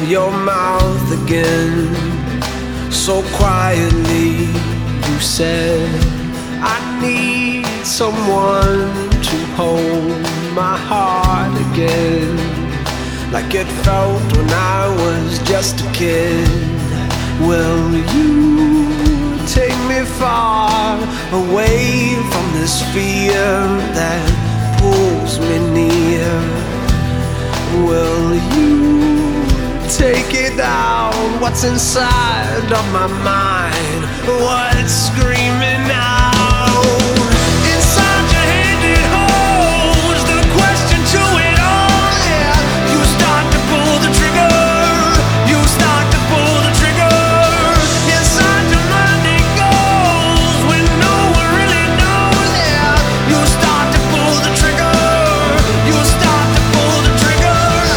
your mouth again. So quietly you said, I need someone to hold my heart again, like it felt when I was just a kid. Will you take me far away from this fear that pulls me near? Will you take it out? What's inside of my mind? What's screaming out? Inside your head it holds the question to it all, yeah. You start to pull the trigger. You start to pull the trigger. Inside your mind it goes when no one really knows, yeah. You start to pull the trigger. You start to pull the trigger.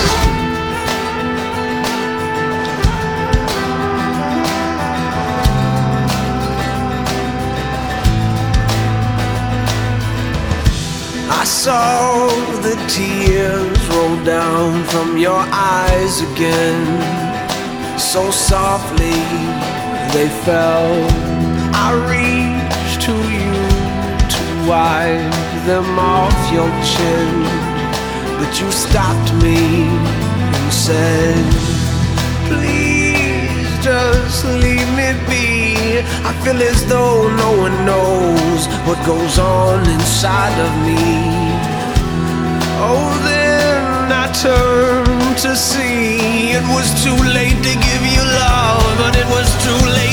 I saw the tears roll down from your eyes again. So softly they fell. I reached to you to wipe them off your chin, but you stopped me and said, please just leave me be. I feel as though no one knows what goes on inside of me. Oh, then I turned to see it was too late to give you love, but it was too late